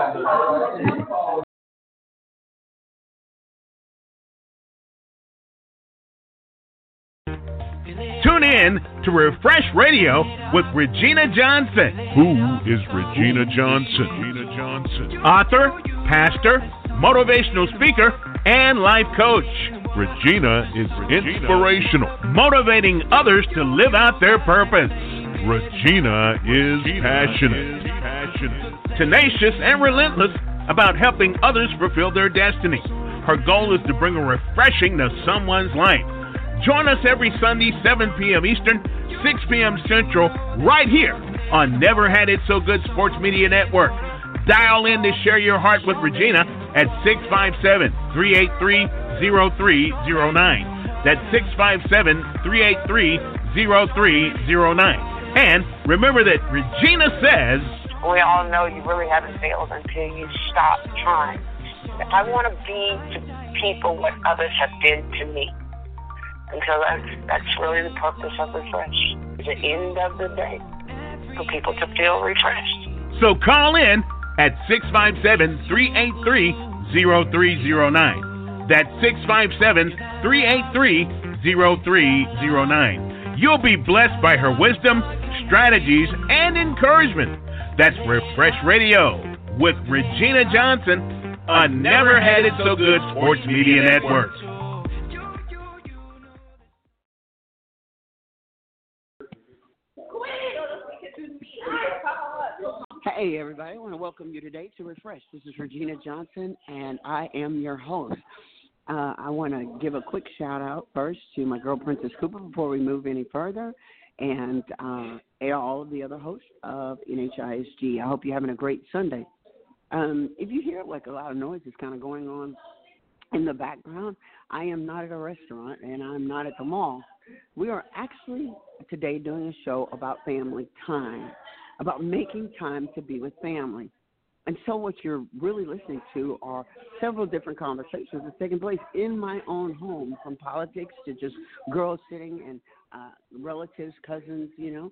Tune in to Refresh Radio with Regina Johnson. Who is Regina Johnson? Author, pastor, motivational speaker, and life coach. Regina is inspirational, motivating others to live out their purpose. Regina is passionate, tenacious and relentless about helping others fulfill their destiny. Her goal is to bring a refreshing to someone's life. Join us every Sunday, 7 p.m. Eastern, 6 p.m. Central, right here on Never Had It So Good Sports Media Network. Dial in to share your heart with Regina at 657-383-0309. That's 657-383-0309. And remember that Regina says, we all know you really haven't failed until you stop trying. I want to be to people what others have been to me. And so that's really the purpose of Refresh. At the end of the day, for people to feel refreshed. So call in at 657-383-0309. That's 657-383-0309. You'll be blessed by her wisdom, strategies, and encouragement. That's Refresh Radio with Regina Johnson on Never Had It So Good Sports Media Network. Hey, everybody. I want to welcome you today to Refresh. This is Regina Johnson, and I am your host. I want to give a quick shout-out first to my girl, Princess Cooper, before we move any further, and all of the other hosts of NHISG. I hope you're having a great Sunday. If you hear, like, a lot of noise is kind of going on in the background, I am not at a restaurant, and I'm not at the mall. We are actually today doing a show about family time, about making time to be with family. And so what you're really listening to are several different conversations that's taking place in my own home, from politics to just girls sitting and relatives, cousins,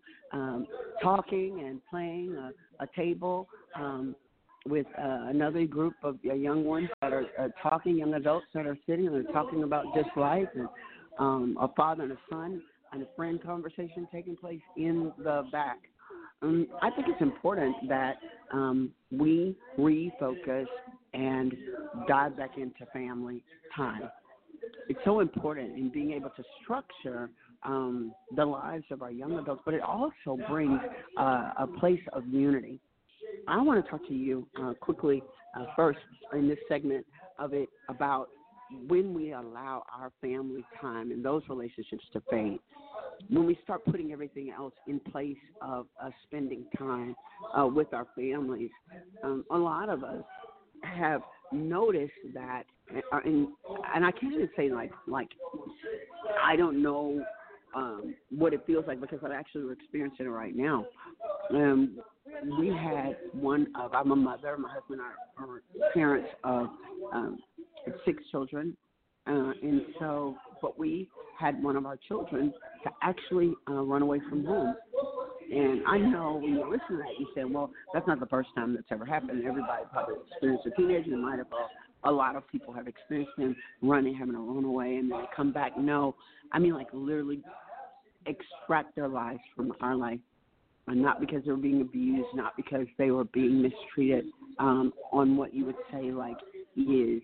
talking and playing a table with another group of young ones that are talking, young adults that are sitting and they're talking about just life, and a father and a son and a friend conversation taking place in the back. I think it's important that we refocus and dive back into family time. It's so important in being able to structure the lives of our young adults, but it also brings a place of unity. I want to talk to you quickly first in this segment of it about when we allow our family time and those relationships to fade. When we start putting everything else in place of us spending time with our families, a lot of us have noticed that, and I can't even say like I don't know what it feels like, because I'm actually experiencing it right now. We had I'm a mother, my husband are parents of 6 children, and so, but we had one of our children to actually run away from home. And I know when you listen to that, you say, well, that's not the first time that's ever happened. Everybody probably experienced a teenager. They might have, a lot of people have experienced them having to run away, and then they come back. No, I mean, like, literally extract their lives from our life. And not because they were being abused, not because they were being mistreated on what you would say, like, is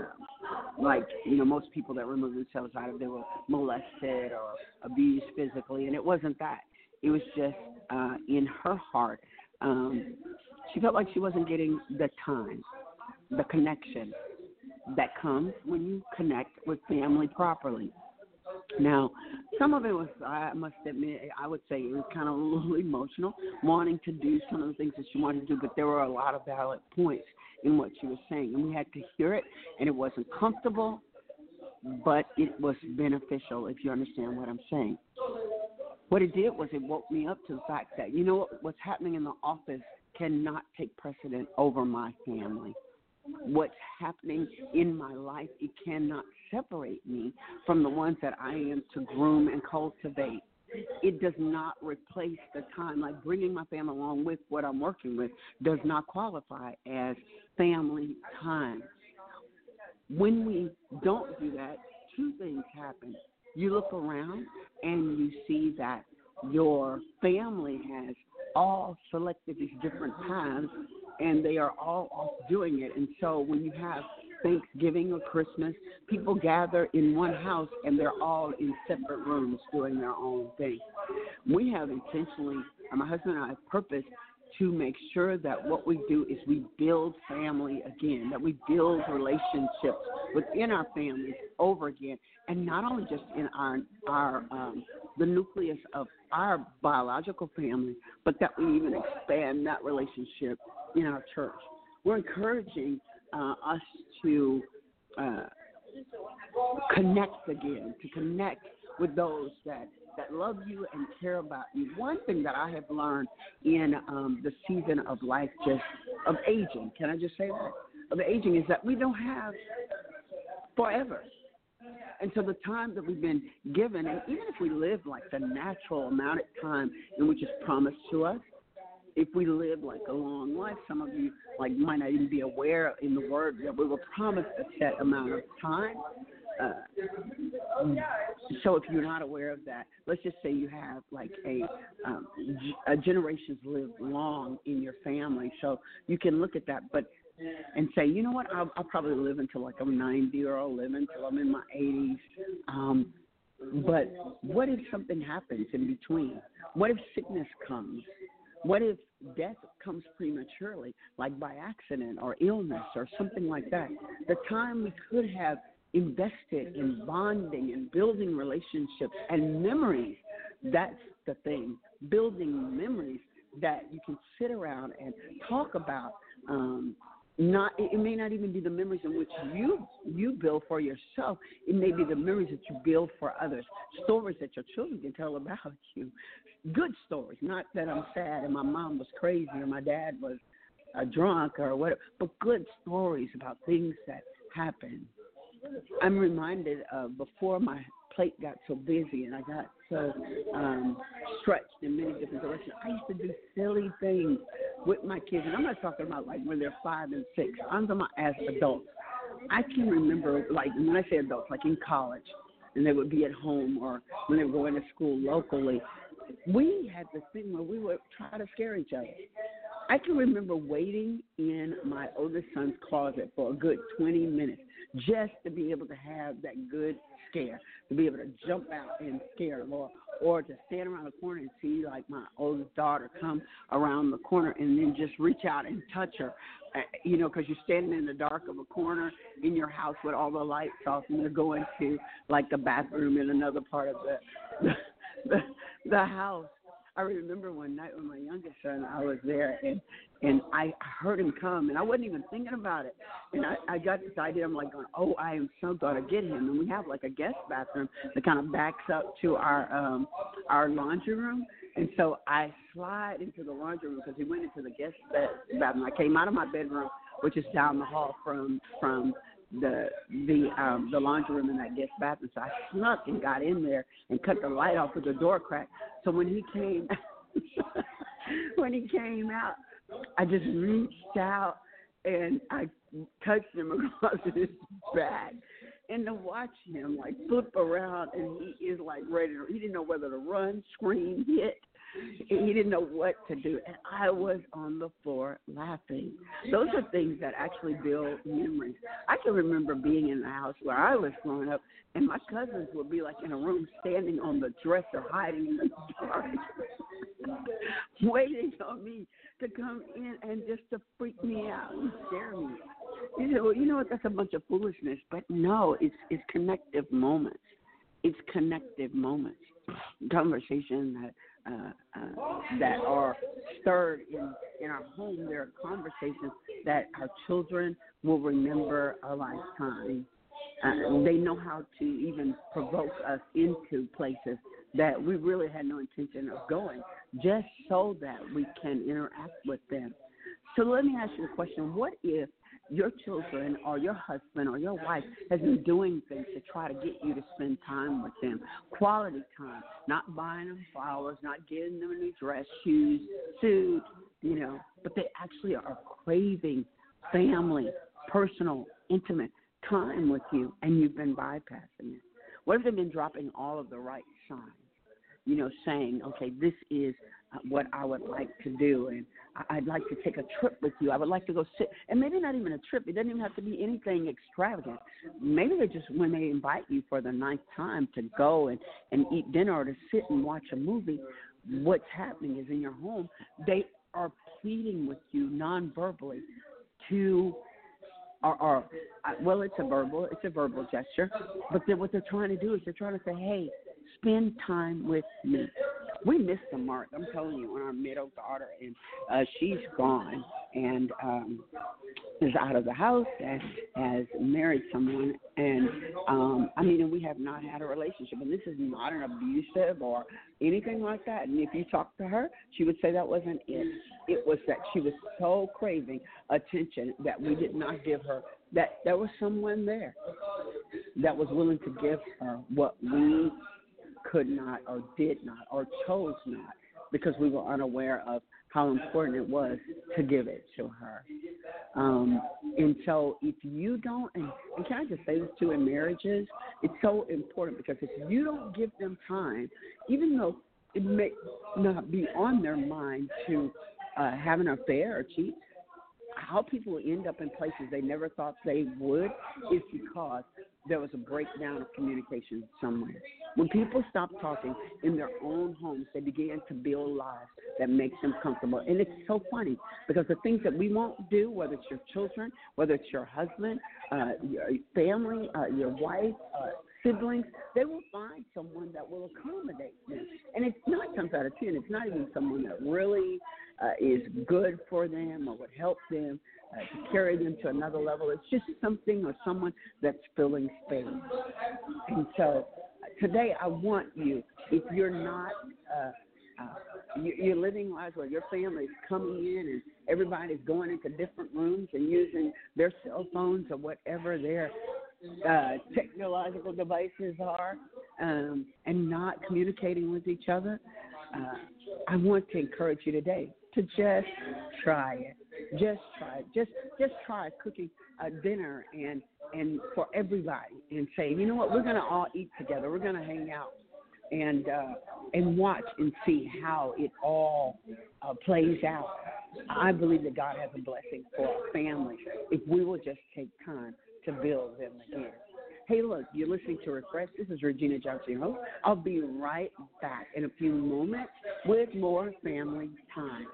most people that remove themselves out of, they were molested or abused physically, and it wasn't that. It was just in her heart, she felt like she wasn't getting the time, the connection that comes when you connect with family properly. Now, some of it was, I must admit, I would say it was kind of a little emotional, wanting to do some of the things that she wanted to do, but there were a lot of valid points in what she was saying, and we had to hear it, and it wasn't comfortable, but it was beneficial, if you understand what I'm saying. What it did was it woke me up to the fact that, what's happening in the office cannot take precedent over my family. What's happening in my life, it cannot separate me from the ones that I am to groom and cultivate it does not replace the time. Like bringing my family along with what I'm working with does not qualify as family time. When we don't do that, two things happen. You look around and you see that your family has all selected these different times, and they are all off doing it. And so when you have Thanksgiving or Christmas, people gather in one house, and they're all in separate rooms doing their own thing. We have intentionally, my husband and I have purposed to make sure that what we do is we build family again, that we build relationships within our families over again, and not only just in our the nucleus of our biological family, but that we even expand that relationship in our church. We're encouraging us to connect again, to connect with those that love you and care about you. One thing that I have learned in the season of life, just of aging, can I just say that? Of aging, is that we don't have forever. And so the time that we've been given, and even if we live like the natural amount of time in which is promised to us, if we live like a long life, some of you like might not even be aware in the Word that we were promised a set amount of time. So if you're not aware of that, let's just say you have like a generations live long in your family, so you can look at that, and say, you know what, I'll probably live until like I'm 90, or I'll live until I'm in my 80s. But what if something happens in between? What if sickness comes? What if death comes prematurely, like by accident or illness or something like that? The time we could have invested in bonding and building relationships and memories, that's the thing. Building memories that you can sit around and talk about. It may not even be the memories in which you build for yourself. It may be the memories that you build for others, stories that your children can tell about you. Good stories, not that I'm sad and my mom was crazy or my dad was a drunk or whatever, but good stories about things that happened. I'm reminded of before my plate got so busy and I got so stretched in many different directions, I used to do silly things with my kids. And I'm not talking about like when they're 5 and 6. I'm talking about as adults. I can remember, like when I say adults, like in college, and they would be at home or when they were going to school locally, we had this thing where we would try to scare each other. I can remember waiting in my oldest son's closet for a good 20 minutes just to be able to have that good scare, to be able to jump out and scare him, or to stand around the corner and see like my oldest daughter come around the corner and then just reach out and touch her, because you're standing in the dark of a corner in your house with all the lights off and you're going to like the bathroom in another part of the house. I remember one night when my youngest son, I was there, and I heard him come, and I wasn't even thinking about it. And I got this idea. I'm like going, oh, I am so going to get him. And we have like a guest bathroom that kind of backs up to our laundry room. And so I slide into the laundry room because he went into the guest bathroom. I came out of my bedroom, which is down the hall from the laundry room in that guest bathroom. So I snuck and got in there and cut the light off with the door crack. So when he came out, I just reached out and I touched him across his back. And to watch him like flip around, and he is like ready to, he didn't know whether to run, scream, hit. He didn't know what to do, and I was on the floor laughing. Those are things that actually build memories. I can remember being in the house where I was growing up, and my cousins would be like in a room standing on the dresser, hiding in the dark, waiting on me to come in and just to freak me out and scare me. You know what? That's a bunch of foolishness, but no, it's connective moments. It's connective moments. Conversation that are stirred in our home. There are conversations that our children will remember a lifetime. They know how to even provoke us into places that we really had no intention of going, just so that we can interact with them. So let me ask you the question. What if your children or your husband or your wife has been doing things to try to get you to spend time with them, quality time, not buying them flowers, not getting them a new dress, shoes, suit, but they actually are craving family, personal, intimate time with you, and you've been bypassing it? What if they've been dropping all of the right signs? Saying, okay, this is what I would like to do, and I'd like to take a trip with you. I would like to go sit, and maybe not even a trip. It doesn't even have to be anything extravagant. Maybe they just, when they invite you for the ninth time to go and eat dinner or to sit and watch a movie, what's happening is in your home, they are pleading with you non-verbally to well, it's a verbal gesture, but then what they're trying to do is they're trying to say, hey, spend time with me. We missed the mark, I'm telling you, on our middle daughter, and she's gone and is out of the house and has married someone, and and we have not had a relationship, and this is not an abusive or anything like that. And if you talk to her, she would say that wasn't it. It was that she was so craving attention that we did not give her, that there was someone there that was willing to give her what we could not or did not or chose not, because we were unaware of how important it was to give it to her. And so if you don't, and can I just say this too, in marriages, it's so important, because if you don't give them time, even though it may not be on their mind to have an affair or cheat, how people end up in places they never thought they would is because there was a breakdown of communication somewhere. When people stop talking in their own homes, they begin to build lives that makes them comfortable. And it's so funny, because the things that we won't do, whether it's your children, whether it's your husband, your family, your wife, siblings, they will find someone that will accommodate them. And it's 9 times out of 10, it's not even someone that really is good for them or would help them to carry them to another level. It's just something or someone that's filling space. And so today I want you, if you're not, you're living lives where your family is coming in and everybody's going into different rooms and using their cell phones or whatever their technological devices are, and not communicating with each other, I want to encourage you today to just try it. Just try it. Just try cooking a dinner and for everybody, and say, you know what, we're going to all eat together. We're going to hang out and watch and see how it all plays out. I believe that God has a blessing for our families if we will just take time to build them again. Hey, look, you're listening to Refresh. This is Regina Johnson, your host. I'll be right back in a few moments with more family time.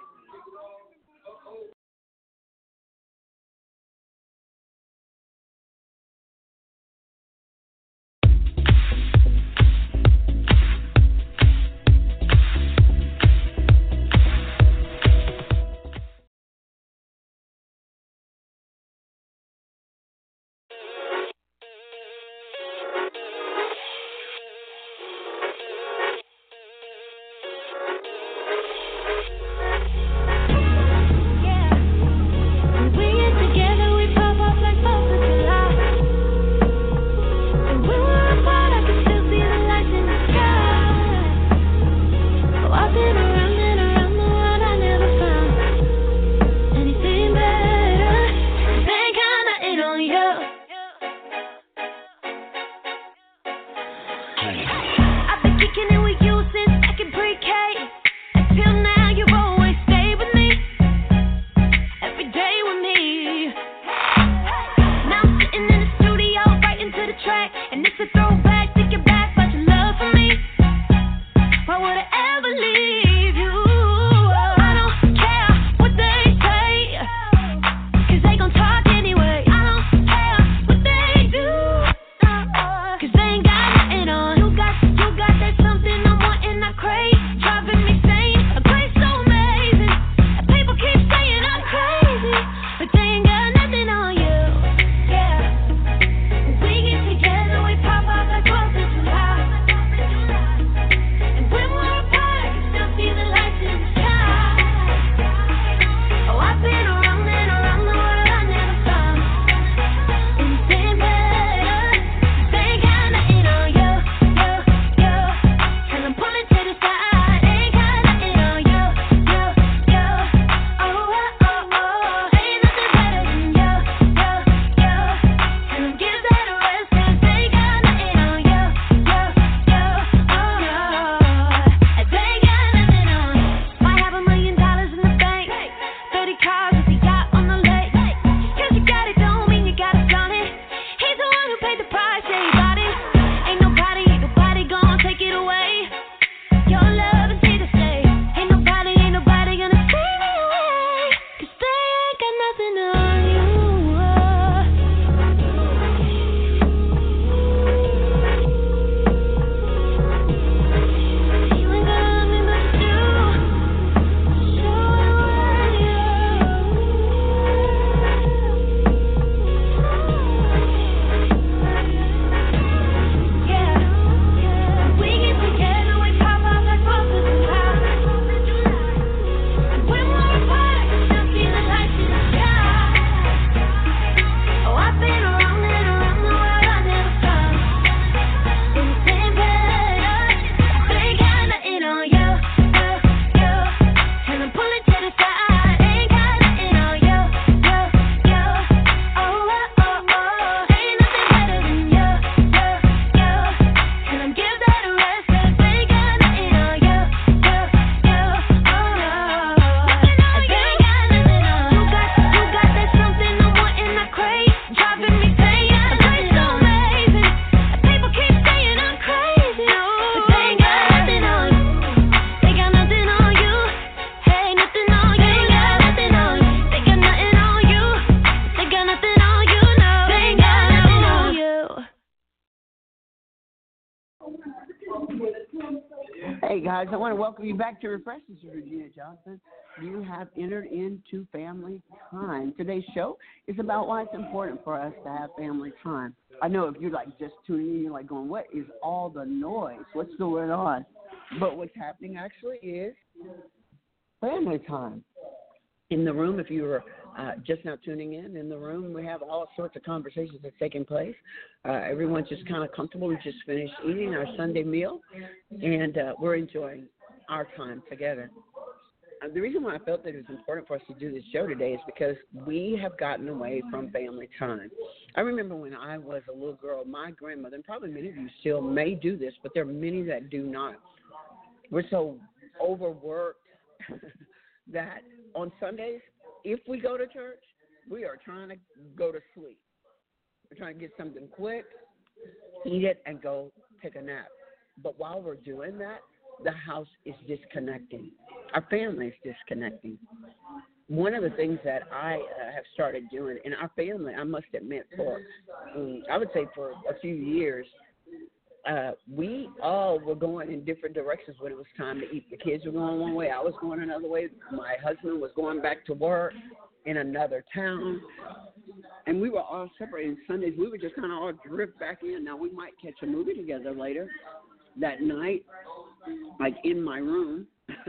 Hey, guys, I want to welcome you back to Refresh. This is Regina Johnson. You have entered into family time. Today's show is about why it's important for us to have family time. I know if you're like just tuning in, you're like going, what is all the noise? What's going on? But what's happening actually is family time. In the room, if you were just now tuning in the room, we have all sorts of conversations that's taking place. Everyone's just kind of comfortable. We just finished eating our Sunday meal, and we're enjoying our time together. The reason why I felt that it was important for us to do this show today is because we have gotten away from family time. I remember when I was a little girl, my grandmother, and probably many of you still may do this, but there are many that do not. We're so overworked that on Sundays, if we go to church, we are trying to go to sleep. We're trying to get something quick, eat it, and go take a nap. But while we're doing that, the house is disconnecting. Our family is disconnecting. One of the things that I have started doing in our family, I must admit, I would say for a few years, we all were going in different directions when it was time to eat. The kids were going one way. I was going another way. My husband was going back to work in another town. And we were all separated. Sundays, we would just kind of all drift back in. Now, we might catch a movie together later that night, like in my room,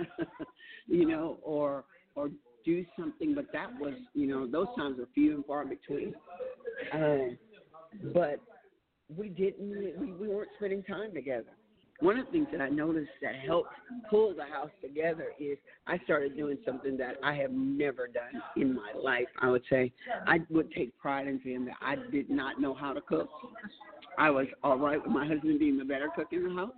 or do something. But that was, those times were few and far between. But we weren't spending time together. One of the things that I noticed that helped pull the house together is I started doing something that I have never done in my life, I would say. I would take pride in saying that I did not know how to cook. I was all right with my husband being the better cook in the house.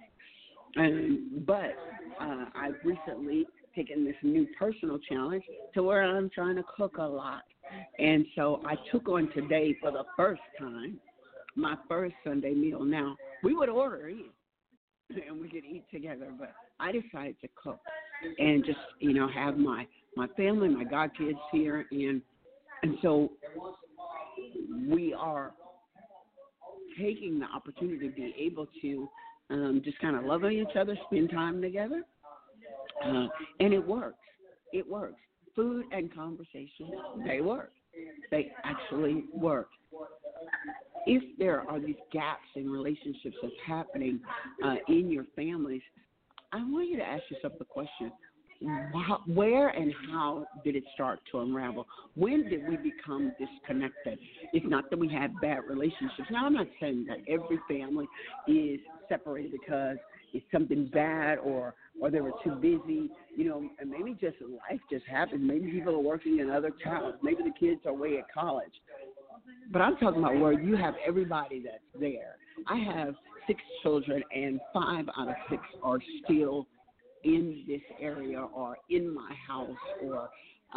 But I've recently taken this new personal challenge to where I'm trying to cook a lot. And so I took on today for the first time my first Sunday meal. Now, we would order in and we could eat together, but I decided to cook and just, have my family, my godkids here. And so we are taking the opportunity to be able to just kind of love on each other, spend time together. And it works. It works. Food and conversation, they work. They actually work. If there are these gaps in relationships that's happening in your families, I want you to ask yourself the question, where and how did it start to unravel? When did we become disconnected? It's not that we had bad relationships. Now, I'm not saying that every family is separated because it's something bad or they were too busy, and maybe just life just happened. Maybe people are working in other towns. Maybe the kids are away at college. But I'm talking about where you have everybody that's there. I have 6 children, and 5 out of 6 are still in this area or in my house, or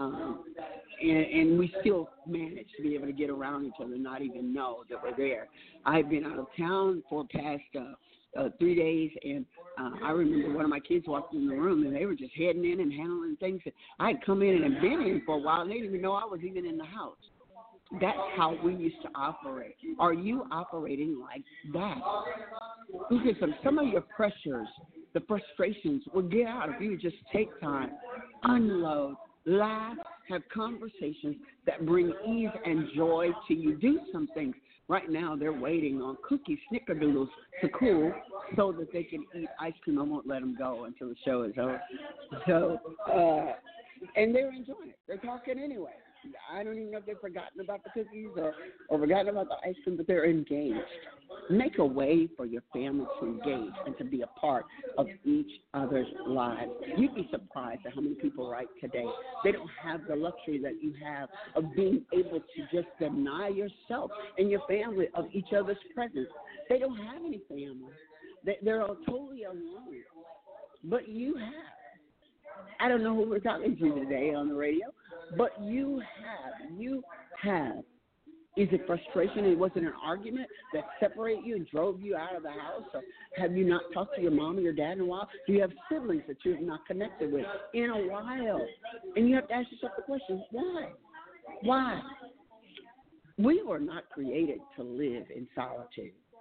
and we still manage to be able to get around each other and not even know that we're there. I've been out of town for past 3 days, and I remember one of my kids walked in the room, and they were just heading in and handling things. I had come in and been in for a while, and they didn't even know I was even in the house. That's how we used to operate. Are you operating like that? Because some of your pressures, the frustrations will get out if you just take time, unload, laugh, have conversations that bring ease and joy to you. Do some things. Right now, they're waiting on cookies, snickerdoodles to cool so that they can eat ice cream. I won't let them go until the show is over. So, and they're enjoying it. They're talking anyway. I don't even know if they've forgotten about the cookies or forgotten about the ice cream, but they're engaged. Make a way for your family to engage and to be a part of each other's lives. You'd be surprised at how many people right today, they don't have the luxury that you have of being able to just deny yourself and your family of each other's presence. They don't have any family. They're all totally alone. But you have. I don't know who we're talking to today on the radio, but you have. Is it frustration? It wasn't an argument that separated you and drove you out of the house? Or have you not talked to your mom or your dad in a while? Do you have siblings that you have not connected with in a while? And you have to ask yourself the question, why? Why? We were not created to live in solitude.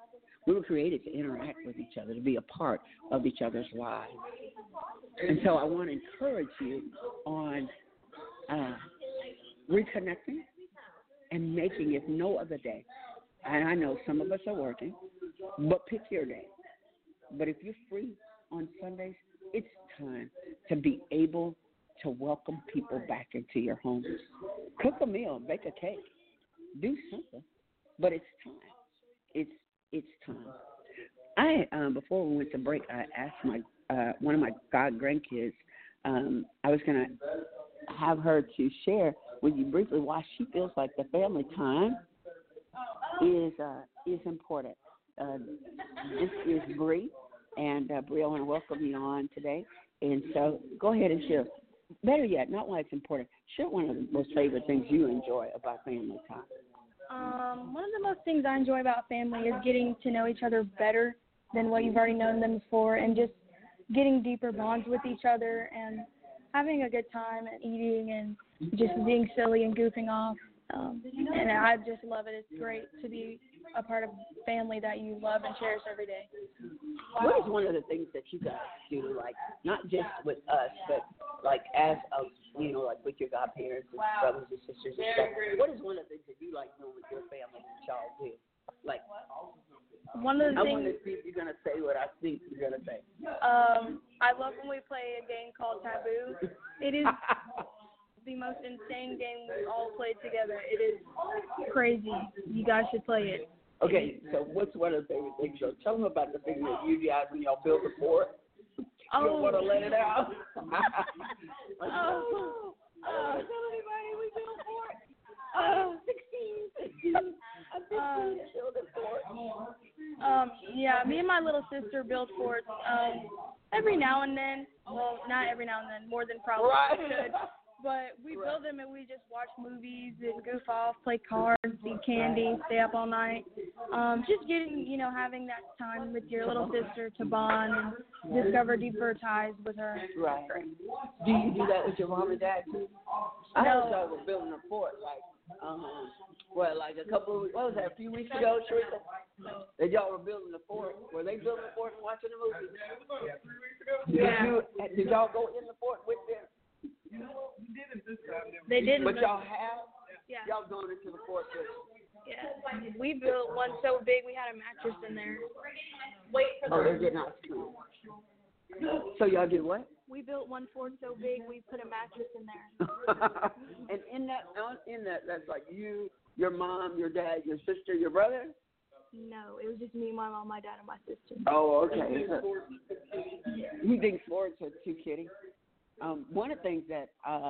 We were created to interact with each other, to be a part of each other's lives. And so I want to encourage you on reconnecting and making it no other day. And I know some of us are working, but pick your day. But if you're free on Sundays, it's time to be able to welcome people back into your home. Cook a meal, bake a cake, do something. But it's time. It's time. I before we went to break, I asked my one of my grandkids. I was going to have her to share with you briefly why she feels like the family time is important. This is Bree, and Bree, I want to welcome you on today. And so go ahead and share. Better yet, not why it's important. Share one of the most favorite things you enjoy about family time. One of the most things I enjoy about family is getting to know each other better than what you've already known them before, and just getting deeper bonds with each other and having a good time and eating and just being silly and goofing off. And I just love it. It's great to be a part of family that you love and cherish every day. What is one of the things that you guys do, like not just with us, but like as like with your godparents and brothers and sisters and stuff? What is one of the things that you like doing with your family that y'all do? Like, one of the things, I want to see if you're gonna say what I think you're gonna say. I love when we play a game called Taboo. It is the most insane game we've all played together. It is crazy. You guys should play it. Okay, so what's one of the favorite things? So tell them about the thing that you guys, when y'all build the fort, you don't want to let it out. Tell everybody we built a fort. 16. Build a fort. Yeah, me and my little sister build forts every now and then. Well, not every now and then, more than probably I should. But we build them and we just watch movies and goof off, play cards, eat candy, stay up all night. Just getting, having that time with your little sister to bond and discover deeper ties with her. Right. Do you do that with your mom and dad too? I heard y'all were building a fort, a few weeks ago, Sharika? That y'all were building the fort. Were they building the fort and watching the movie? Yeah, 3 weeks ago. Yeah. Did y'all go in the fort with them? We didn't this time. They didn't. But y'all have? Yeah. Y'all going into the fort too? Yeah. We built one so big we had a mattress in there. They're getting out. So y'all did what? We built one fort so big we put a mattress in there. And in that, that's like you, your mom, your dad, your sister, your brother? No, it was just me, my mom, my dad, and my sister. Oh, okay. You think forts are too kiddie? One of the things that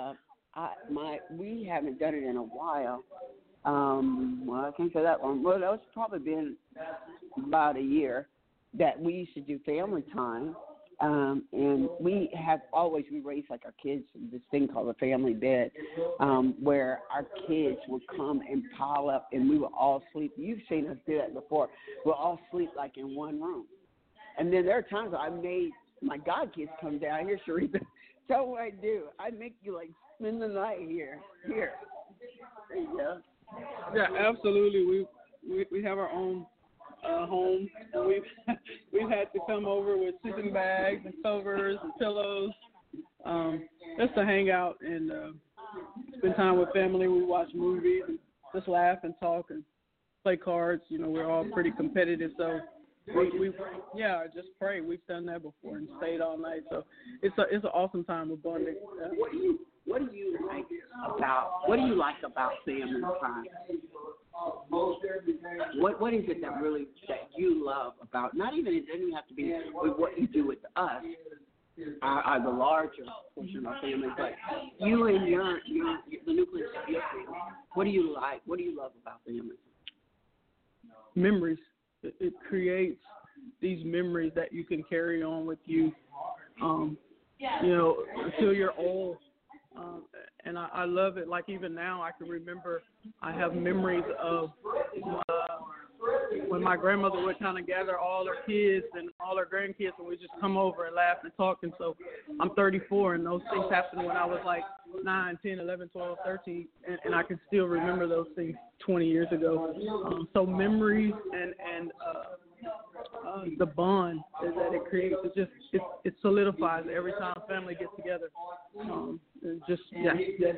we haven't done it in a while. I can't say that long. Well, that's probably been about a year that we used to do family time. And we raise like our kids in this thing called a family bed, where our kids would come and pile up and we would all sleep. You've seen us do that before. We'll all sleep like in one room. And then there are times I made my god kids come down here, Sharita. Tell what I do. I make you like spend the night here. There you go. Yeah, absolutely. We have our own home, and we've had to come over with sleeping bags and covers and pillows, just to hang out and spend time with family. We watch movies and just laugh and talk and play cards. We're all pretty competitive, so we just pray. We've done that before and stayed all night, so it's an awesome time of bonding. Yeah. What do you like about family time? What is it that you love about? Not even, it doesn't have to be with what you do with us, the larger portion of our family, but you and the nucleus of your family. What do you like? What do you love about family? Memories. It creates these memories that you can carry on with you, until you're old. And I love it. Like even now, I can remember, I have memories of when my grandmother would kind of gather all her kids and all her grandkids, and we just come over and laugh and talk. And so I'm 34, and those things happened when I was like 9, 10, 11, 12, 13, and I can still remember those things 20 years ago. So memories and the bond that it creates. It solidifies every time family gets together. Definitely.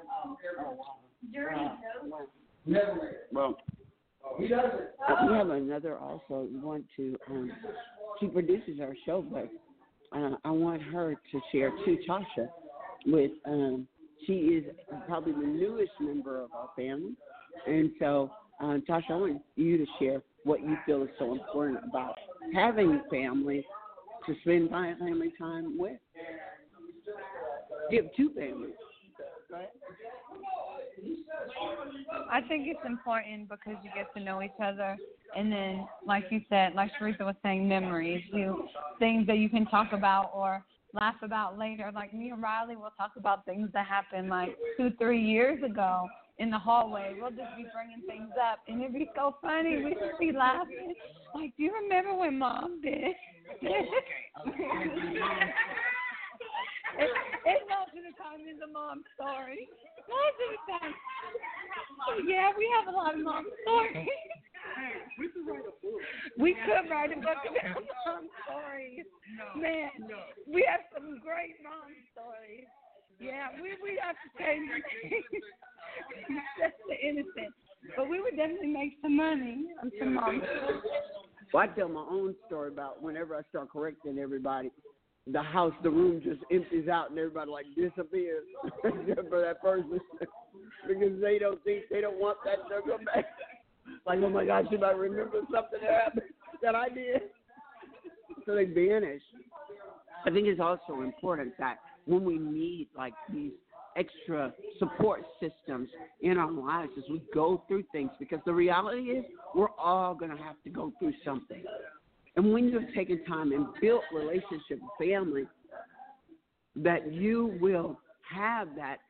Well, we have another also. We want to. She produces our show, but I want her to share too, Tasha. With she is probably the newest member of our family, and so Tasha, I want you to share what you feel is so important about having family to spend family time with. You have two families, right? I think it's important because you get to know each other, and then, like you said, like Sharitha was saying, memories, things that you can talk about or laugh about later. Like me and Riley will talk about things that happened like 2-3 years ago in the hallway. We'll just be bringing things up, and it'd be so funny. We'd just be laughing. Like, do you remember when Mom did? It's most of the time is a mom story. Most of the time. Yeah, we have a lot of mom stories. We could write a book about mom stories. Man, we have some great mom stories. Yeah, we have to change things. That's the innocent. But we would definitely make some money on some mom stories. Well, I tell my own story about whenever I start correcting everybody, the room just empties out and everybody like disappears except for that person because they don't want that to come back. Like, oh my gosh, you might remember something that happened that I did. So they vanish. I think it's also important that when we need like these extra support systems in our lives as we go through things, because the reality is we're all going to have to go through something. And when you've taken time and built relationship with family, that you will have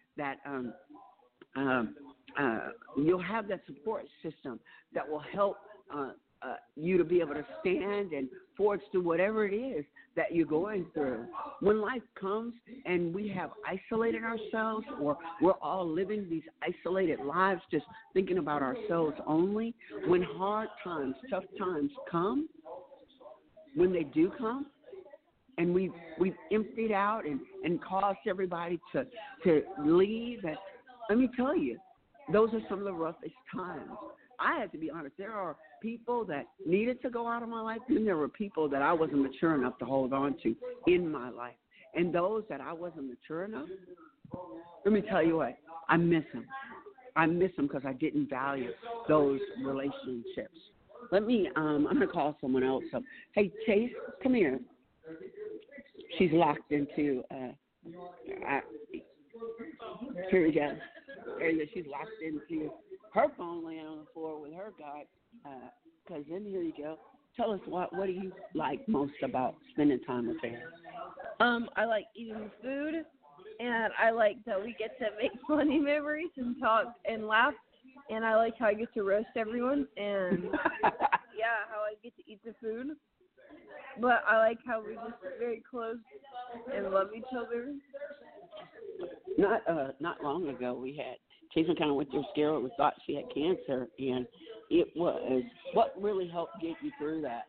you'll have that support system that will help you to be able to stand and forge through whatever it is that you're going through. When life comes and we have isolated ourselves, or we're all living these isolated lives just thinking about ourselves only, when hard times, tough times come, when they do come, and we've emptied out and caused everybody to leave, and let me tell you, those are some of the roughest times. I had to be honest. There are people that needed to go out of my life, and there were people that I wasn't mature enough to hold on to in my life. And those that I wasn't mature enough, let me tell you what, I miss them. I miss them because I didn't value those relationships. I'm going to call someone else up. Hey, Chase, come here. She's locked into, here we go. She's locked into her phone laying on the floor with her guy. Cousin, here you go. Tell us, what do you like most about spending time with family? I like eating food, and I like that we get to make funny memories and talk and laugh. And I like how I get to roast everyone, and yeah, how I get to eat the food. But I like how we're just very close and love each other. Not long ago, we had Chase kind of went through a scare. We thought she had cancer, and it was what really helped get you through that.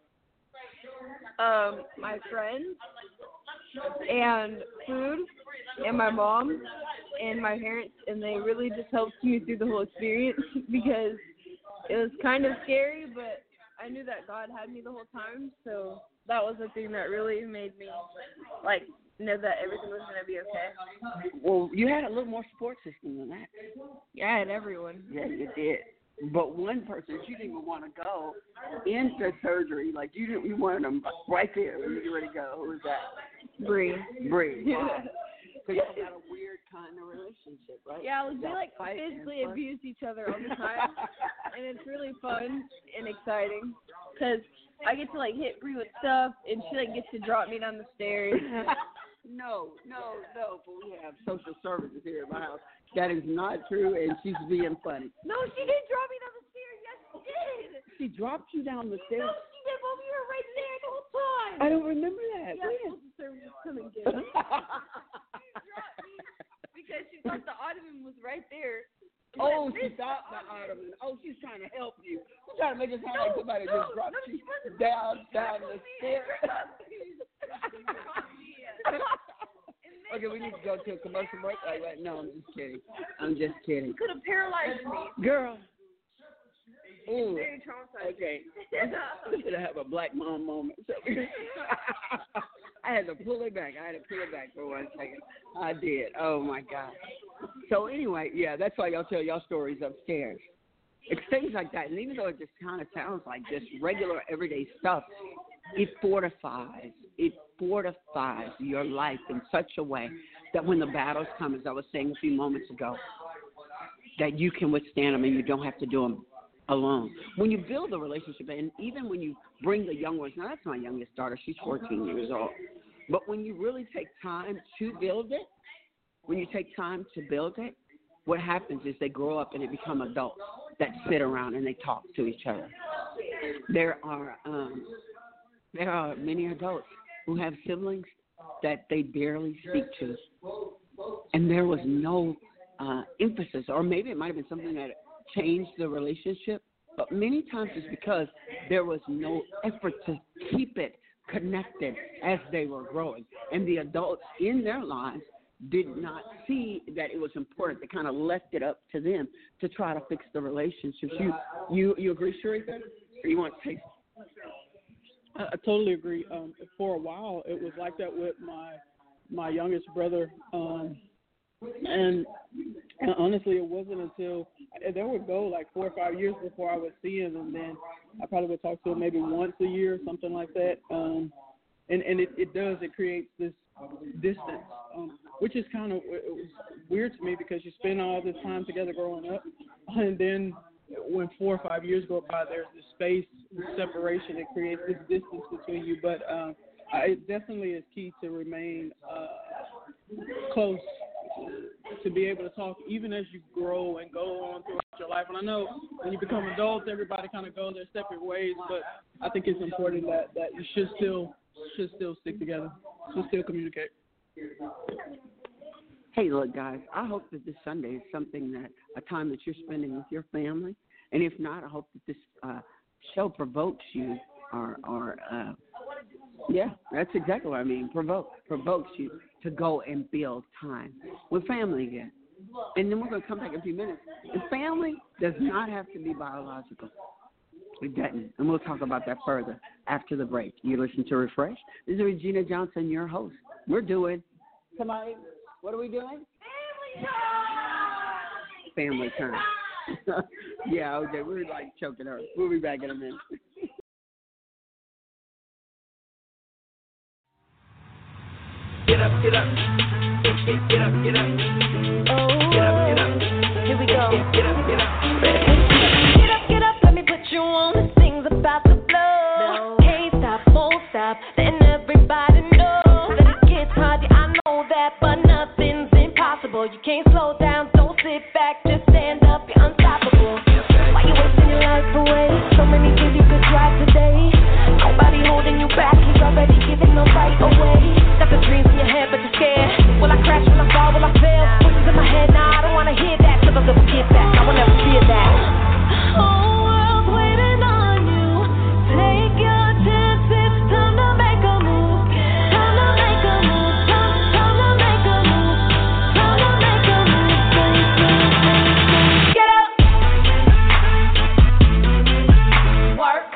My friends and food and my mom and my parents, and they really just helped me through the whole experience because it was kind of scary, but I knew that God had me the whole time, so that was the thing that really made me know that everything was going to be okay. Well, you had a little more support system than that. Yeah, I had everyone. Yeah, you did. But one person, you didn't even want to go into surgery. Like, you wanted them right there when you get ready to go. Who was that? Bree. Wow. So you got a weird kind of relationship, right? Yeah, we physically abuse each other all the time, and it's really fun and exciting because I get to hit Bree with stuff, and she gets to drop me down the stairs. No, but we have social services here at my house. That is not true, and she's being funny. No, she didn't drop me down the stairs. Yes, she did. She dropped you down the stairs? No, she did, but we were right there the whole time. I don't remember that. Yeah, social services come and get us. She dropped me because she thought the ottoman was right there. Oh, she thought the ottoman. Oh, she's trying to help you. She's trying to make it sound like somebody just dropped you down the stairs. Okay, we need to go to a commercial break. Right? No, I'm just kidding. Could have paralyzed me. Girl. Ooh. Very traumatized. Okay. I'm going to have a black mom moment. I had to pull it back. For 1 second. I did. Oh, my God. So, anyway, yeah, that's why y'all tell y'all stories upstairs. It's things like that. And even though it just kind of sounds like just regular, everyday stuff, it fortifies your life in such a way that when the battles come, as I was saying a few moments ago, that you can withstand them and you don't have to do them alone. When you build a relationship, and even when you bring the young ones, now that's my youngest daughter, she's 14 years old, but when you really take time to build it, what happens is they grow up and they become adults that sit around and they talk to each other. There are many adults who have siblings that they barely speak to, and there was no emphasis, or maybe it might have been something that changed the relationship, but many times it's because there was no effort to keep it connected as they were growing, and the adults in their lives did not see that it was important. They kind of left it up to them to try to fix the relationships. You agree, Sharika? Or you want to take? I totally agree. For a while, it was like that with my youngest brother, and honestly, it wasn't until there would go like 4 or 5 years before I would see him, and then I probably would talk to him maybe once a year or something like that. And it creates this distance, which is kind of it was weird to me because you spend all this time together growing up, and then when 4 or 5 years go by, there's this space, this separation. It creates this distance between you. But it definitely is key to remain close, to be able to talk even as you grow and go on throughout your life. And I know when you become adults, everybody kind of goes their separate ways, but I think it's important that you should still stick together, should still communicate. Hey, look, guys, I hope that this Sunday is a time that you're spending with your family. And if not, I hope that this show provokes you yeah, that's exactly what I mean, provokes you to go and build time with family again. And then we're going to come back in a few minutes. And family does not have to be biological. It doesn't. And we'll talk about that further after the break. You listen to Refresh. This is Regina Johnson, your host. We're doing tonight. What are we doing? Family time. Yeah, okay. We're like choking her. We'll be back in a minute. Get up, get up. Get up, get up. Oh, get up, get up. Here we go. Get up, get up. Get up, get up. Let me put you on. This thing's about to blow. Can't stop, won't stop. Letting everybody know that it gets hard. Yeah, I know that, but nothing's impossible. You can't slow down. Don't sit back. Just stand up. You're unstoppable. Why you wasting your life away? So many things you could try today. Nobody holding you back. He's already giving them right away. Got the dreams in your head, but you're scared. Will I crash? Will I fall? Will I fail? Voices in my head, nah, I don't wanna hear that. Cause I'll never get back. I will never fear that. Whole world's waiting on you. Take your chances. Time to make a move. Time to make a move. Time to make a move. Time to make a move. Get up. Work.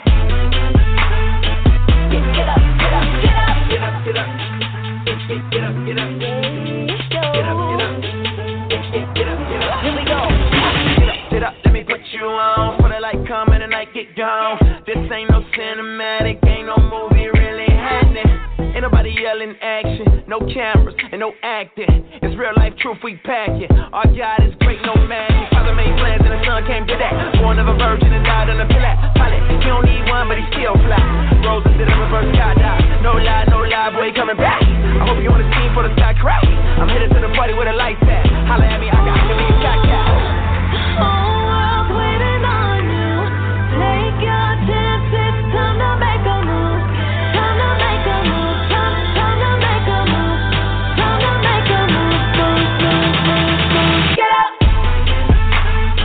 Get up. Get up. Get up. Get up. Get up. Get up, get up, get up, get up, get up, get up, here we go. Get up, let me put you on. For the light come and the night get gone. This ain't no cinematic, ain't no movie really happening. Ain't nobody yelling action, no cameras and no acting. It's real life truth, we pack it. Our God is great, no magic. Father made plans and the son came to that. Born of a virgin and died on a pillar. Pilot, he don't need one, but he still fly. Roses did a reverse skydive. No lie, boy, coming back. I hope you on the team for the sky crack. I'm headed to the party where the lights at. Holla at me, I got to be a shot cat. Whole world's waiting on you. Take your chances. Time to make a move. Time to make a move. Time to make a move. Time to make a move. Get up.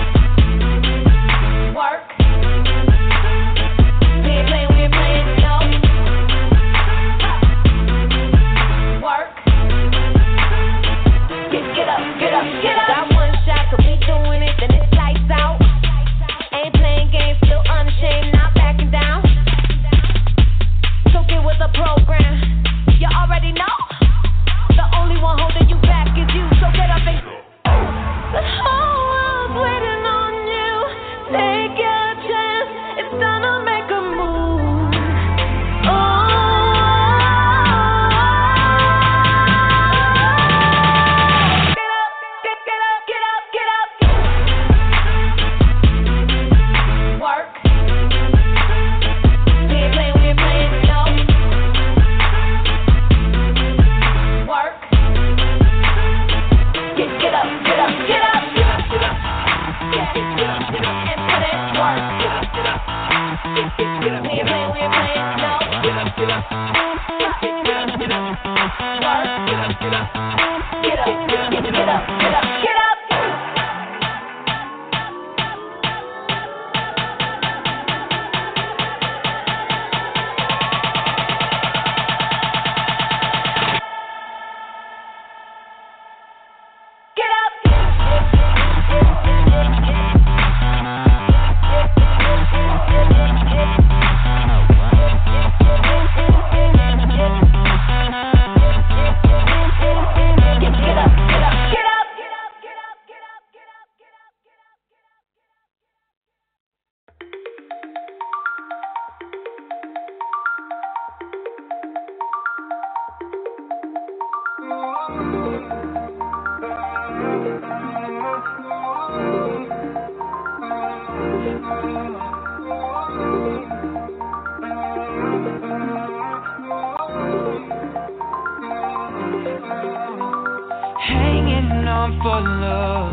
Hanging on for love,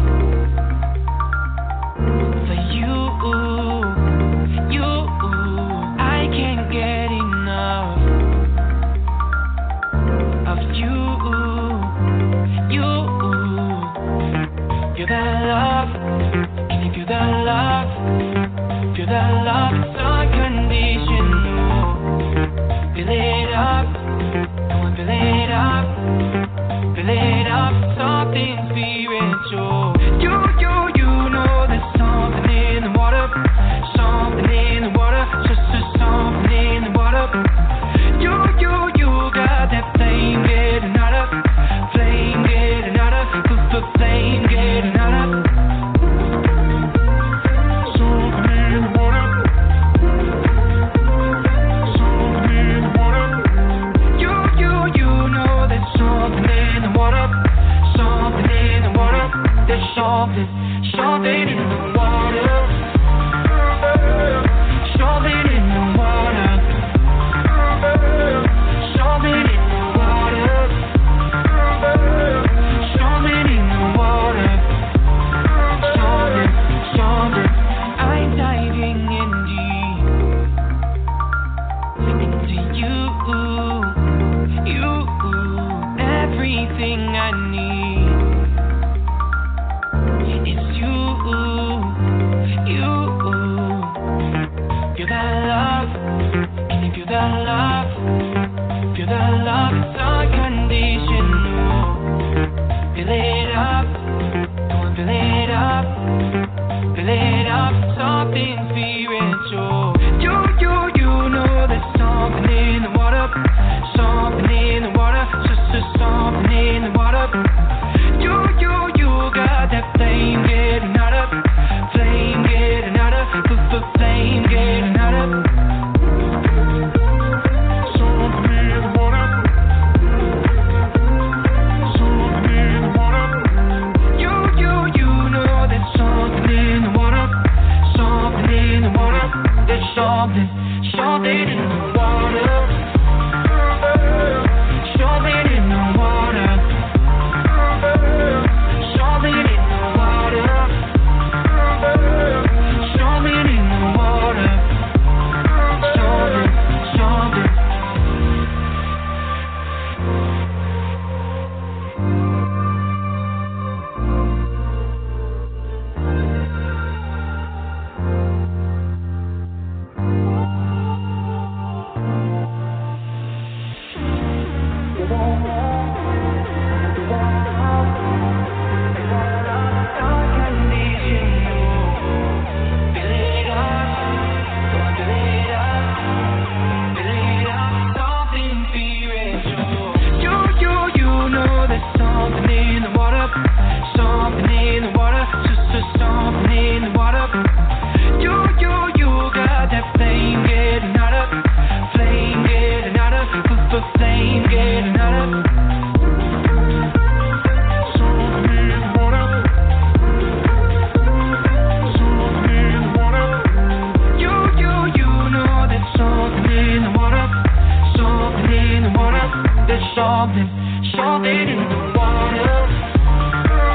for you, I can't get enough of you. Feel that love, can you feel that love? Feel that love, it's unconditional. Fill it up, come on, fill it up. Fill it up, something spiritual. You know there's something in the water. Something in the water, just something in the water. You got that flame getting out of. Flame getting out of, flame getting out of. Something in the water. Something in the water. You know there's something in the water. Something in the water. There's something in the water. Something in the water. Something in the water. Something in the water. Something. I'm diving in deep into you. Everything I need is you. Feel that love, can you feel that love? Feel that love, it's unconditional. Fill it up, come on, fill it up. Fill it up, something spiritual. You know there's something in the water. Something in the water, just something in the water. You got that flame getting out of. Flame getting out of, flame getting out of. Something in the water. Something in the water. You know there's something in the water. Something in the water. There's something in the water. Something in the water. Something in the water. Something in the water. Something.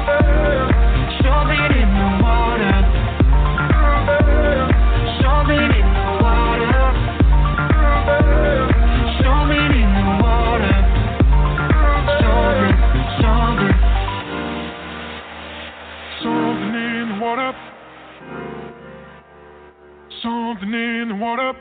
Something saying what up?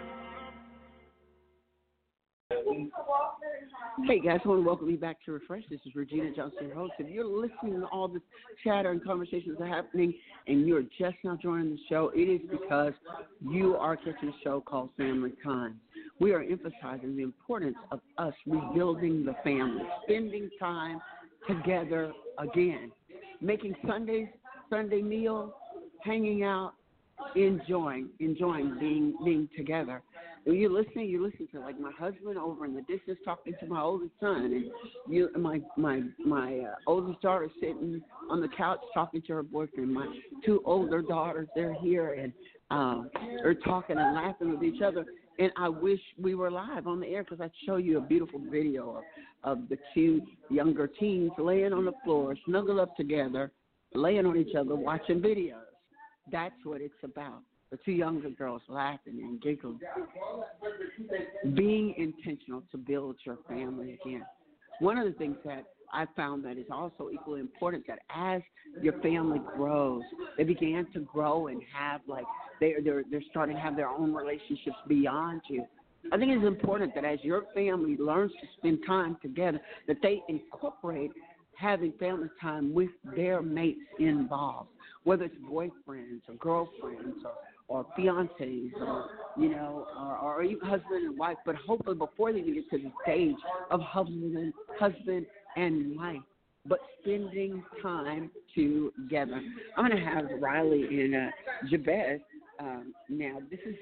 Hey guys, I want to welcome you back to Refresh. This is Regina Johnson, your host. If you're listening to all this chatter and conversations that are happening and you're just now joining the show, it is because you are catching a show called Family Time. We are emphasizing the importance of us rebuilding the family, spending time together again, making Sunday meals, hanging out, enjoying being together. When you listen to like my husband over in the distance talking to my oldest son, and my oldest daughter sitting on the couch talking to her boyfriend. My two older daughters, they're here and they're talking and laughing with each other. And I wish we were live on the air because I'd show you a beautiful video of the two younger teens laying on the floor, snuggled up together, laying on each other, watching videos. That's what it's about. The two younger girls laughing and giggling. Being intentional to build your family again. One of the things that I found that is also equally important, that as your family grows, they began to grow and have they're starting to have their own relationships beyond you. I think it's important that as your family learns to spend time together, that they incorporate having family time with their mates involved, whether it's boyfriends or girlfriends or fiancés or even husband and wife, but hopefully before they even get to the stage of husband and wife, but spending time together. I'm going to have Riley and Jabez now. This is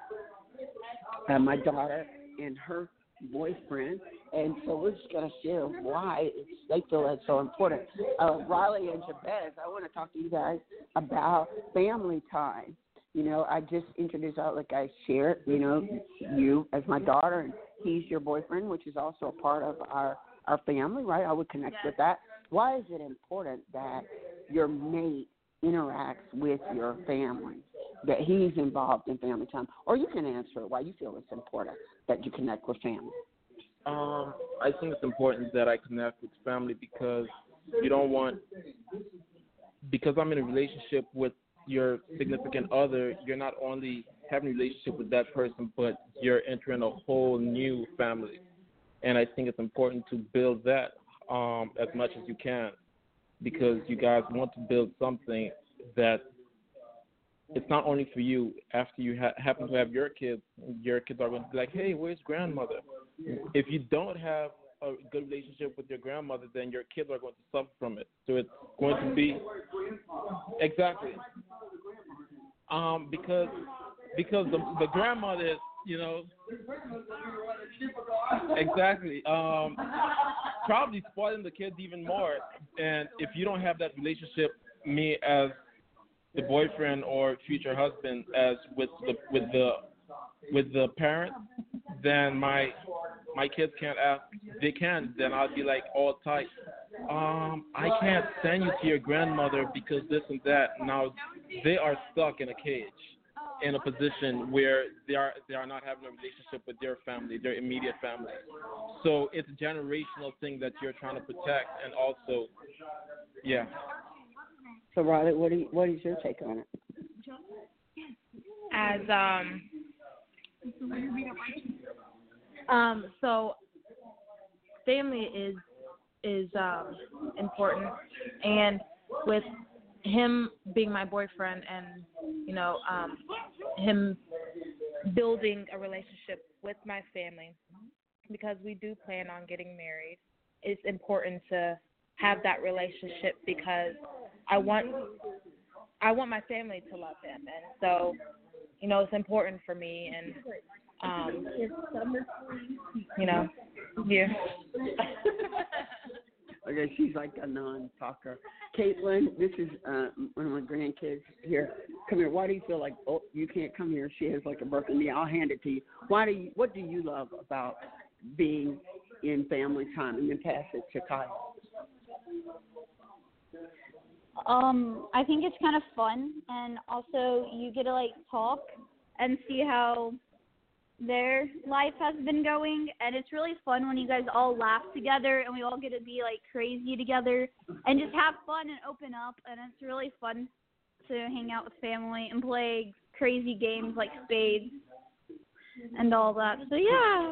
my daughter and her boyfriend, and so we're just going to share why they feel that's so important. Riley and Jabez, I want to talk to you guys about family time. I just introduced out, like I shared, you as my daughter, and he's your boyfriend, which is also a part of our family, right? I would connect with that. Why is it important that your mate interacts with your family, that he's involved in family time? Or you can answer why you feel it's important that you connect with family. I think it's important that I connect with family because because I'm in a relationship with your significant other, you're not only having a relationship with that person, but you're entering a whole new family. And I think it's important to build that as much as you can, because you guys want to build something that it's not only for you. After you happen to have your kids are going to be like, hey, where's grandmother? If you don't have a good relationship with your grandmother, then your kids are going to suffer from it. So it's going to be exactly because the grandmother is, exactly probably spoiling the kids even more. And if you don't have that relationship, me as the boyfriend or future husband as with the parent, then my kids can't ask. They can. Then I'll be like all tight. I can't send you to your grandmother because this and that. Now they are stuck in a cage, in a position where they are not having a relationship with their family, their immediate family. So it's a generational thing that you're trying to protect, and also, yeah. So Riley, what is your take on it? So family is important, and with him being my boyfriend and him building a relationship with my family, because we do plan on getting married, it's important to have that relationship because I want my family to love him, and so it's important for me, and yeah. Okay, she's like a non-talker. Caitlin, this is one of my grandkids here. Come here. Why do you feel like, you can't come here? She has like a broken knee. I'll hand it to you. What do you love about being in family time? And then pass it to Kyle. I think it's kind of fun, and also you get to talk and see how their life has been going, and it's really fun when you guys all laugh together and we all get to be crazy together and just have fun and open up, and it's really fun to hang out with family and play crazy games like spades and all that. So yeah.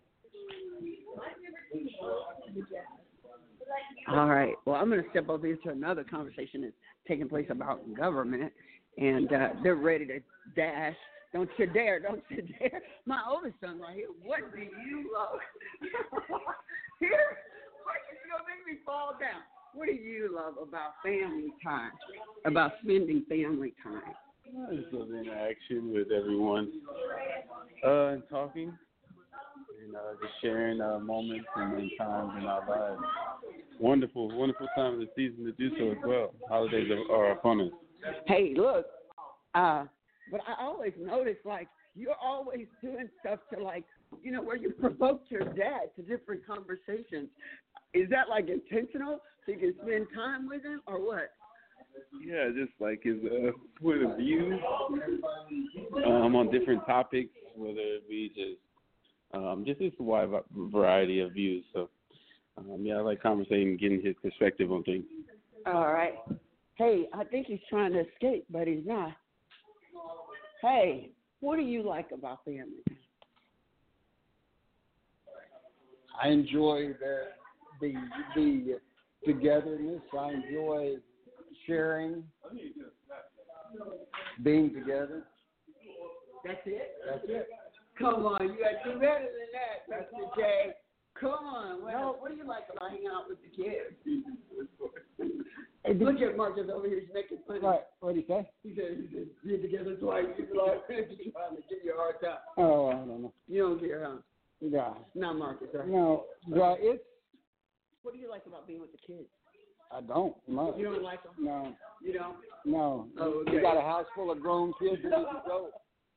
All right. Well, I'm going to step over into another conversation that's taking place about government, and they're ready to dash. Don't you dare. Don't you dare. My oldest son right here, what do you love? Here, you're going to make me fall down. What do you love about family time, about spending family time? Just love the interaction with everyone and talking and just sharing moments and times in our lives. Wonderful, wonderful time of the season to do so as well. Holidays are upon us. Hey, look, but I always notice, like, you're always doing stuff to, like, you know, where you provoked your dad to different conversations. Is that, like, intentional so you can spend time with him or what? Yeah, just like his point of view on different topics, whether it be just a wide variety of views. So, I like conversating, getting his perspective on things. All right. Hey, I think he's trying to escape, but he's not. Hey, what do you like about family? I enjoy the togetherness. I enjoy sharing, being together. That's it? That's it. Come on, you got to do better than that, Mr. J. Come on. Well, what do you like about hanging out with the kids? Hey, look at Marcus over here. He's making fun. Right. What did he say? He said, be together twice. He's like, he's trying to give you a hard time. Oh, I don't know. You don't care, huh? Yeah. Not Marcus, right? No. Well, it's. What do you like about being with the kids? I don't. No. You don't like them? No. You don't? No. Oh, okay. You got a house full of grown kids and you go.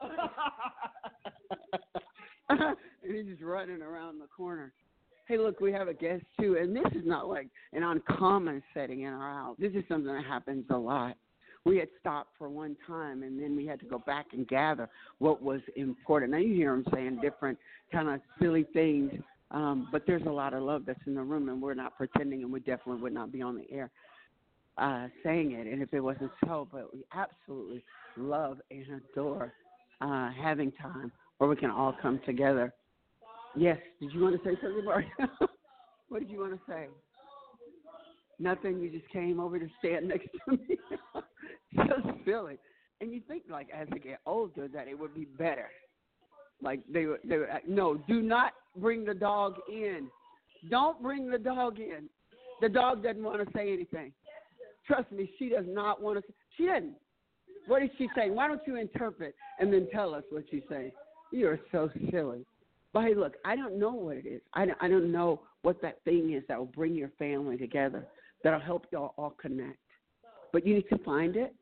And he's just running around the corner. Hey, look, we have a guest, too, and this is not like an uncommon setting in our house. This is something that happens a lot. We had stopped for one time, and then we had to go back and gather what was important. Now, you hear him saying different kind of silly things, but there's a lot of love that's in the room, and we're not pretending, and we definitely would not be on the air saying it, and if it wasn't so, but we absolutely love and adore having time where we can all come together. Yes. Did you want to say something, Mark? What did you want to say? Nothing. You just came over to stand next to me. So silly. And you think, like, as they get older, that it would be better. Like, they would no, do not bring the dog in. Don't bring the dog in. The dog doesn't want to say anything. Trust me, she does not want to. She doesn't. What is she saying? Why don't you interpret and then tell us what she's saying? You are so silly. But hey, look, I don't know what it is. I don't know what that thing is that will bring your family together, that will help y'all all connect. But you need to find it.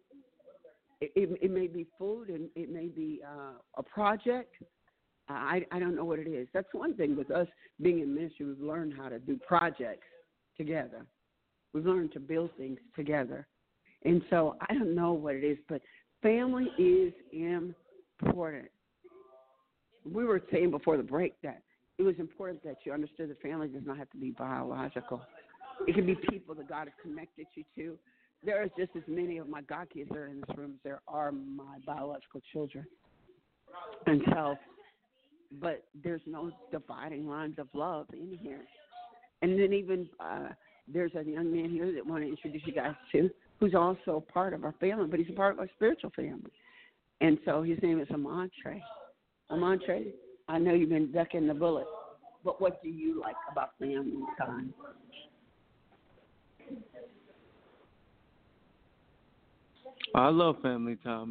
It may be food, and it may be a project. I don't know what it is. That's one thing with us being in ministry. We've learned how to do projects together. We've learned to build things together. And so I don't know what it is, but family is important. We were saying before the break that it was important that you understood that family does not have to be biological. It can be people that God has connected you to. There are just as many of my God kids that are in this room as there are my biological children. And so, but there's no dividing lines of love in here. And then even there's a young man here that I want to introduce you guys to, who's also part of our family, but he's a part of our spiritual family. And so his name is Amontre. Amontre, I know you've been ducking the bullet, but what do you like about family time? I love family time.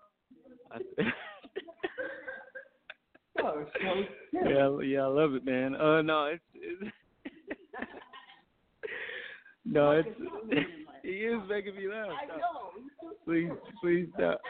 Yeah, I love it, man. No, it's he is making me laugh. I know. Please stop.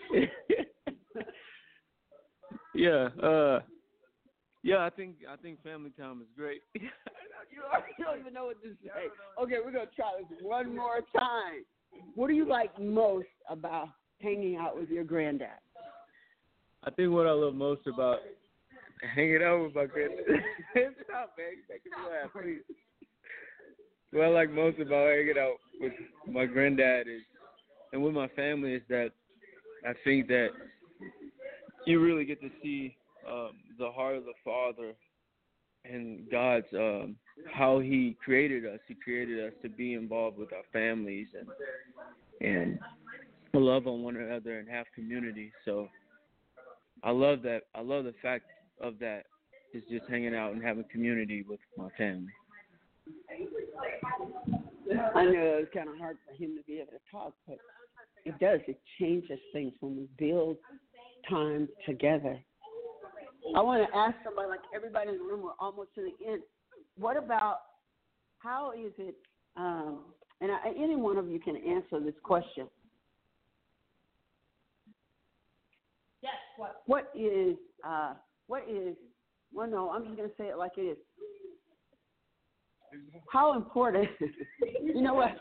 Yeah, I think family time is great. You don't even know what to say. Okay, we're gonna try this one more time. What do you like most about hanging out with your granddad? I think what I love most about hanging out with my granddad. Stop, man. You're making me laugh, please. What I like most about hanging out with my granddad and with my family is that I think that you really get to see the heart of the Father and God's how He created us. He created us to be involved with our families and love on one another and have community. So I love that. I love the fact of that is just hanging out and having community with my family. I know it was kind of hard for him to be able to talk, but it does. It changes things when we build time together. I want to ask somebody, like everybody in the room, we're almost to the end. What about, how is it, any one of you can answer this question. Yes, What is, well, no, I'm just going to say it like it is. How important, you know what?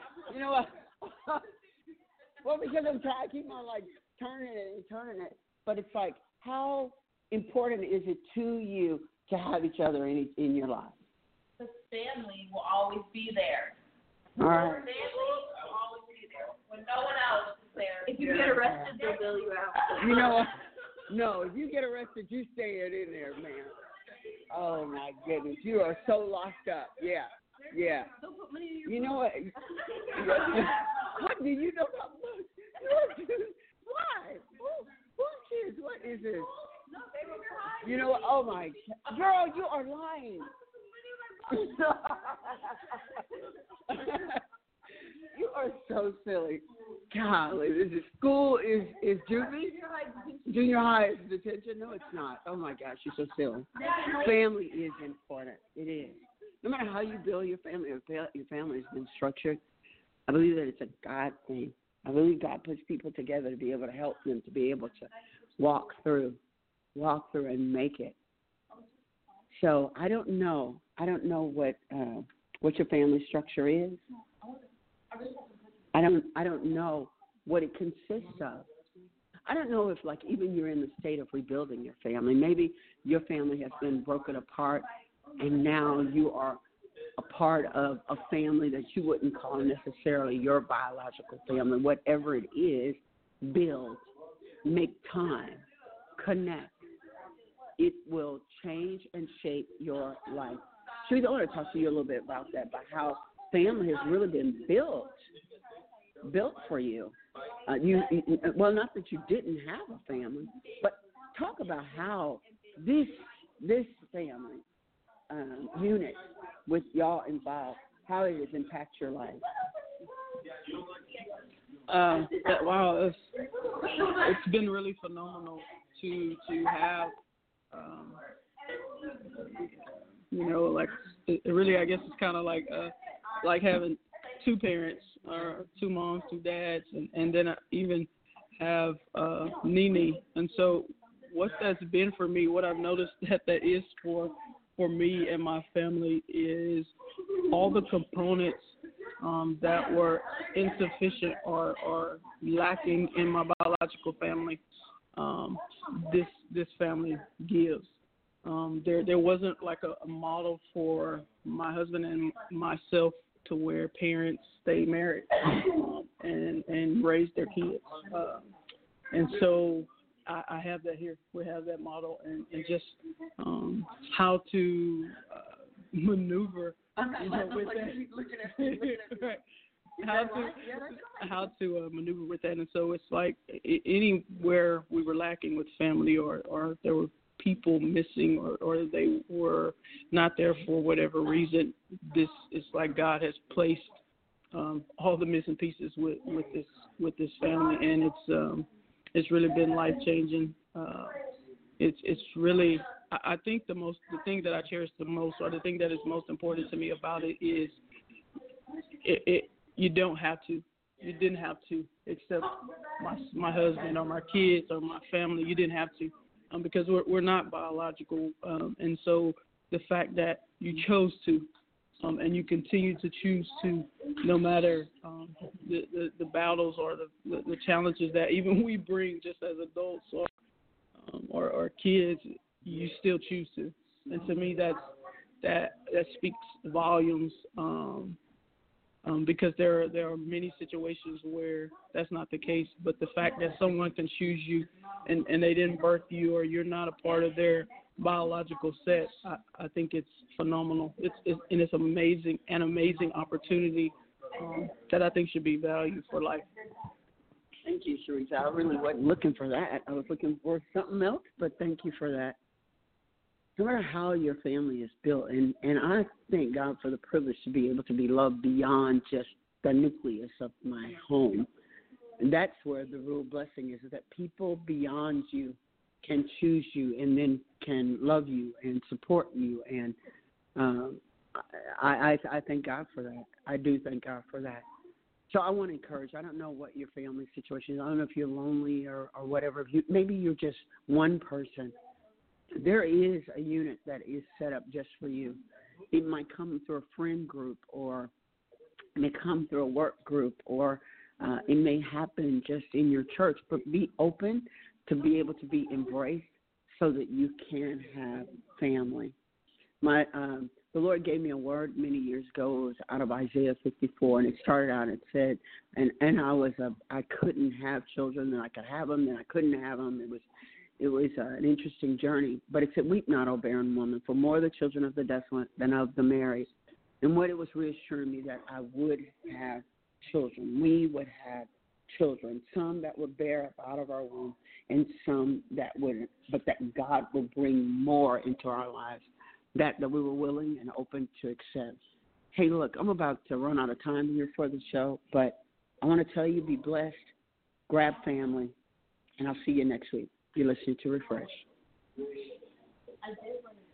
Well, because I'm trying to keep on, like, turning it, but it's like, how important is it to you to have each other in your life? The family will always be there. All right. Family will always be there when no one else is there. If you get arrested, they'll bail you out. You know what? No, if you get arrested, you stay in there, man. Oh, my goodness. You are so locked up. Yeah. You know what? What do you know about books? Why? Who's kids? What is this? You know what? Oh, my. Girl, you are lying. You are so silly. Golly, this is school is juvie? Junior high is detention? No, it's not. Oh, my gosh, you're so silly. Family is important. It is. No matter how you build your family, or your family has been structured, I believe that it's a God thing. I believe God puts people together to be able to help them, to be able to walk through and make it. So I don't know what your family structure is. I don't know what it consists of. I don't know if, like, even you're in the state of rebuilding your family. Maybe your family has been broken apart, and now you are a part of a family that you wouldn't call necessarily your biological family. Whatever it is, build, make time, connect. It will change and shape your life. Sharita, I want to talk to you a little bit about that, about how family has really been built for you. Well, not that you didn't have a family, but talk about how this family unit with y'all involved, how it has impacted your life. Wow, it's been really phenomenal to have, like, it really, I guess it's kind of like having two parents, or two moms, two dads, and then I even have Nene. And so what that's been for me, what I've noticed that is for me and my family is all the components that were insufficient or lacking in my biological family, this family gives. There wasn't like a model for my husband and myself to where parents stay married and raise their kids. And so I have that here. We have that model, and just how to maneuver with that. Right. How to maneuver with that. And so it's like anywhere we were lacking with family, or there were people missing, or they were not there for whatever reason, this is like God has placed all the missing pieces with this family, and it's really been life changing. It's really, I think the thing that I cherish the most, or the thing that is most important to me about it is you don't have to. You didn't have to, except my husband or my kids or my family. You didn't have to, because we're not biological, and so the fact that you chose to, and you continue to choose to, no matter the battles or the challenges that even we bring just as adults or kids, you still choose to. And to me, that speaks volumes because there are many situations where that's not the case. But the fact that someone can choose you and they didn't birth you, or you're not a part of their biological set, I think it's phenomenal. It's an amazing opportunity that I think should be valued for life. Thank you, Sharice. I really wasn't looking for that. I was looking for something else, but thank you for that. No matter how your family is built, and I thank God for the privilege to be able to be loved beyond just the nucleus of my home. And that's where the real blessing is that people beyond you can choose you and then can love you and support you. And I thank God for that. I do thank God for that. So I want to encourage, I don't know what your family situation is. I don't know if you're lonely or whatever. Maybe you're just one person. There is a unit that is set up just for you. It might come through a friend group, or it may come through a work group, or it may happen just in your church. But be open to be able to be embraced so that you can have family. The Lord gave me a word many years ago. It was out of Isaiah 54, and it started out, it said, and I couldn't have children, then I could have them, then I couldn't have them. It was an interesting journey. But it said, weep not, O barren woman, for more are the children of the desolate than of the married. And what it was reassuring me that I would have children. We would have children, some that would bear up out of our womb and some that wouldn't, but that God will bring more into our lives, that we were willing and open to accept. Hey, look, I'm about to run out of time here for the show, but I want to tell you, be blessed, grab family, and I'll see you next week. You're listening to Refresh. I did want to